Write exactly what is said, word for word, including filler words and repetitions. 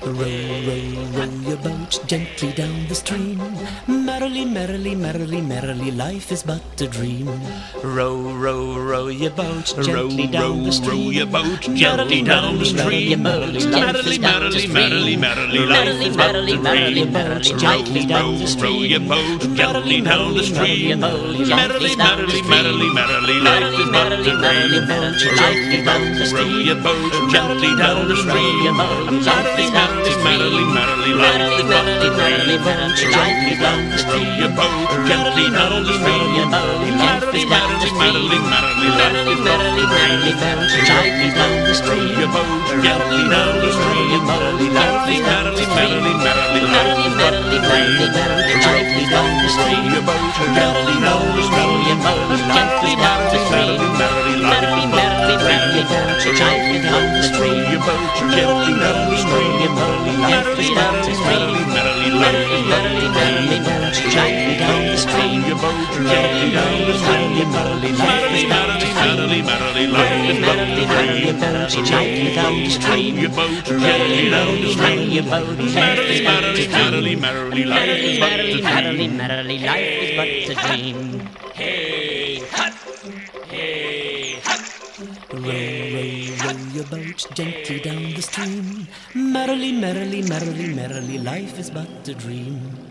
Row, row, row your boat gently down the stream. Merrily, merrily, merrily, merrily, life is but a dream. Row, row, row your boat gently down the stream. Row your boat gently down the stream. Merrily, merrily, merrily, merrily, life is but a dream. Row, row your boat gently down the stream. Merrily, merrily, merrily, merrily, life is but a dream. Row your boat gently down the stream. Merrily, merrily, merrily, merrily, life is but a dream. Row your boat gently down the stream. Merrily, merrily, merrily, merrily, life is but a dream. Row your boat gently down the stream. Merrily, merrily, merrily, merrily, life is but a dream. Row your boat gently down the stream. Merrily, merrily, merrily, merrily, life is but a dream. Row your boat gently down the stream. Merrily, merrily, merrily, merrily, life is but a dream. Row your boat gently down the stream. Merrily, merrily, merrily, merrily, life is but a dream. Row your boat gently down the stream. Merrily, merrily, merrily, merrily, life is but a dream. Merrily, life is but a dream. Hey, hut! Hey, hut! Row, row, row your boat gently down the stream. Merrily, merrily, merrily, merrily, life is but a dream.